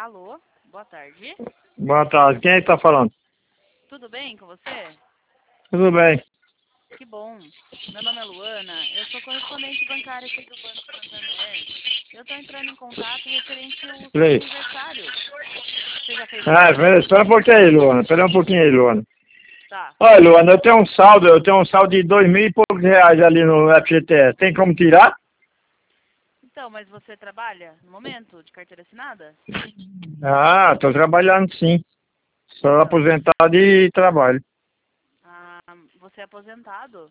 Alô, boa tarde. Boa tarde. Quem é que tá falando? Tudo bem com você? Tudo bem. Que bom. Meu nome é Luana, eu sou correspondente bancária aqui do Banco Santander. Eu estou entrando em contato referente ao seu Play. aniversário. Você já fez Ah, aniversário? espera um pouquinho aí, Luana. Espera um pouquinho aí, Luana. Tá. Olha, Luana, eu tenho um saldo de 2.000 e poucos reais ali no FGTS. Tem como tirar? Então, mas você trabalha no momento de carteira assinada? Ah, tô trabalhando sim. Sou Então, aposentado e trabalho. você é aposentado?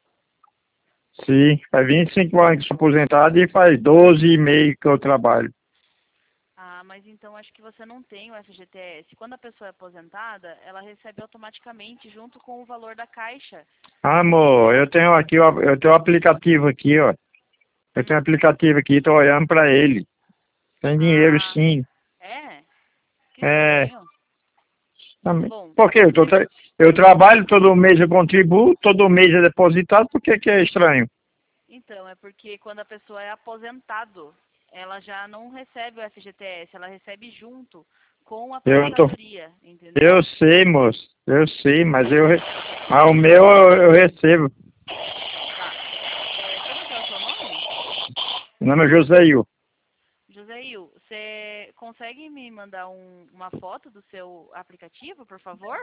Sim, faz 25 anos que sou aposentado e faz 12 e meio que eu trabalho. Mas então acho que você não tem o FGTS. Quando a pessoa é aposentada, ela recebe automaticamente junto com o valor da caixa. Amor, eu tenho aqui, ó, eu tenho um aplicativo aqui, ó. Eu tenho um Hum. aplicativo aqui, tô olhando pra ele. Tem dinheiro Ah, sim. é? Que É. estranho. Também. Bom, Porque eu trabalho, todo mês eu contribuo, todo mês é depositado, por que que é estranho? então, é porque quando a pessoa é aposentado, ela já não recebe o FGTS, ela recebe junto com a Eu tô, aposentadoria, eu entendeu? sei, moço, eu sei, mas o meu eu recebo. Tá. Como que é o seu nome? Meu nome é Joséio. Joséil, você consegue me mandar uma foto do seu aplicativo, por favor?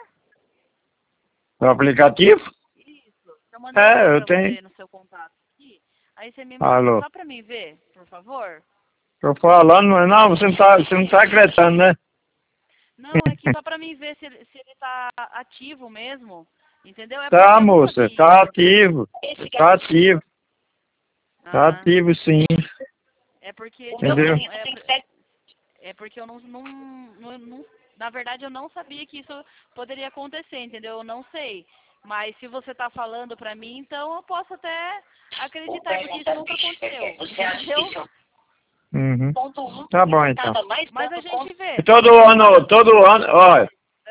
O aplicativo? Isso. Eu mandei aqui É, eu pra tenho. você no seu contato aqui. Aí você me manda, Alô. só pra mim ver, por favor. Tô falando, mas não, você não tá acreditando, né? Não, é que só pra mim ver se ele tá ativo mesmo, entendeu? É porque Tá, eu não moça, sabia. tá ativo. Tá ativo. Tá Ah, ativo sim. é porque, tipo, Entendeu? é porque eu na verdade eu não sabia que isso poderia acontecer, entendeu? Eu não sei. Mas se você tá falando pra mim, então eu posso até acreditar, porque isso nunca aconteceu, entendeu? Uhum. Tá bom então. Mas a gente vê. Todo ano, olha,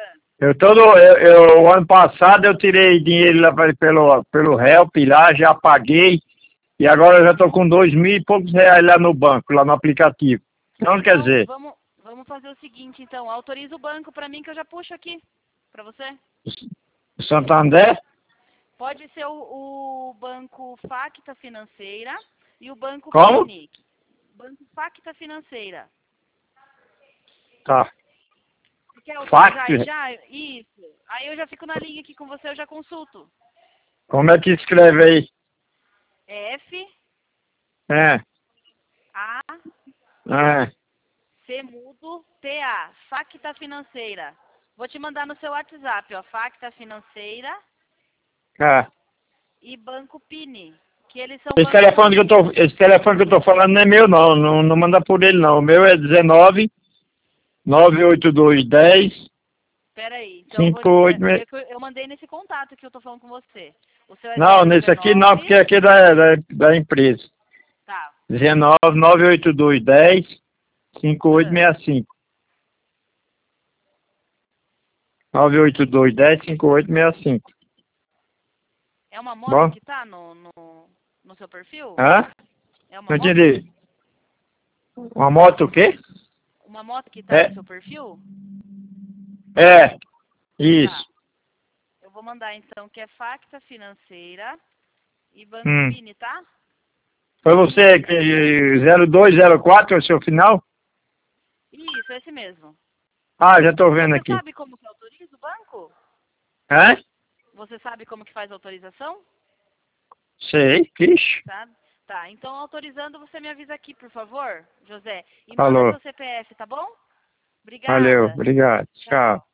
o ano passado eu tirei dinheiro lá pelo Help lá, já paguei, e agora eu já tô com 2.000 e poucos reais lá no banco, lá no aplicativo. Então quer Então, dizer, vamos fazer o seguinte, então. Autoriza o banco pra mim que eu já puxo aqui pra você. o Santander, Pode ser o banco Facta Financeira e o banco como? Pinic. Banco Facta Financeira. Tá. Você quer Fax, autorizar aí já? Isso. Aí eu já fico na linha aqui com você, eu já consulto. como é que escreve aí? É F, É, A, é, C mudo, T, A. Facta Financeira. Vou te mandar no seu WhatsApp, ó. Facta Financeira é. e Banco Pini. Que eles são Esse bancos. telefone esse telefone que eu tô falando não é meu não, não manda por ele não. O meu é 19 98210 Pera aí, então eu mandei nesse contato que eu tô falando com você. O seu é Não, nesse aqui não, porque 019, aqui é da empresa. tá. 19 98210 Ah, 5865. 98210 5865. é uma moto Bom? que tá no seu perfil? Hã? É uma Não moto? entendi. Uma moto o quê? Uma moto que tá no É, seu perfil? é, Tá. isso. Eu vou mandar então que é Facta Financeira e Banco Hum. Pini, tá? Foi você que 0204 é o seu final? Isso, esse mesmo. Ah, já tô vendo Você aqui. sabe como que autoriza o banco? Hã? Você sabe como que faz a autorização? Sei, ixi. Tá? Tá, então autorizando, você me avisa aqui, por favor, José. E manda Falou. seu CPF, tá bom? Valeu, Obrigada. obrigado. Tchau. Tchau.